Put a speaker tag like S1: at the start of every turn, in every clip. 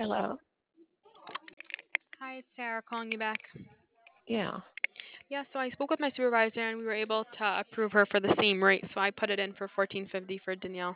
S1: Hello.
S2: Hi, it's Sarah calling you back.
S1: Yeah.
S2: Yeah, so I spoke with my supervisor and we were able to approve her for the same rate. So I put it in for 14.50 for Danielle.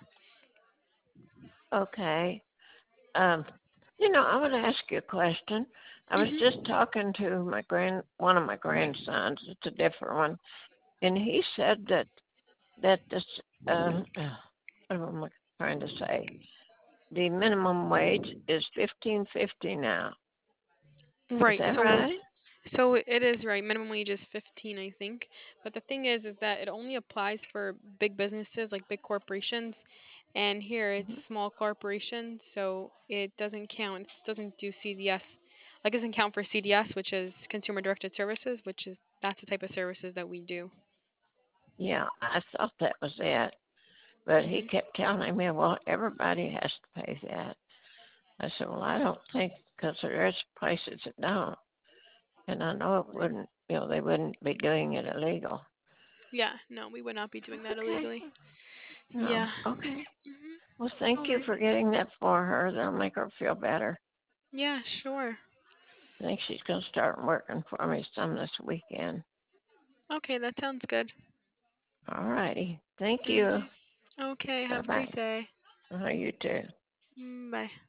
S1: Okay. Um, I want to ask you a question. I was just
S2: Mhm.
S1: talking to one of my grandsons. It's a different one, and he said that this what am I trying to say? The minimum wage is 15.50 now. Is
S2: Right.
S1: that
S2: So
S1: right?
S2: it is right. Minimum wage is 15, I think. But the thing is that it only applies for big businesses like big corporations. And here it's
S1: Mhm.
S2: small corporations, so it doesn't count. It doesn't do CDS. Like it doesn't count for CDS, which is Consumer Directed Services, which is that's the type of services that we do.
S1: Yeah, I thought that was it, but he
S2: Mhm.
S1: kept telling me, well, everybody has to pay that. I said, well, I don't think because there's places that don't. And I know it wouldn't, they wouldn't be doing it illegal.
S2: Yeah, no, we would not be doing that
S1: Okay.
S2: illegally.
S1: No.
S2: Yeah.
S1: Okay.
S2: Mhm.
S1: Well, thank
S2: All
S1: you
S2: right.
S1: for getting that for her. That'll make her feel better.
S2: Yeah, sure.
S1: I think she's going to start working for me some this weekend.
S2: Okay, that sounds good.
S1: All righty. Thank you.
S2: Mhm. Okay,
S1: Bye
S2: have a
S1: bye.
S2: great day.
S1: You too.
S2: Bye.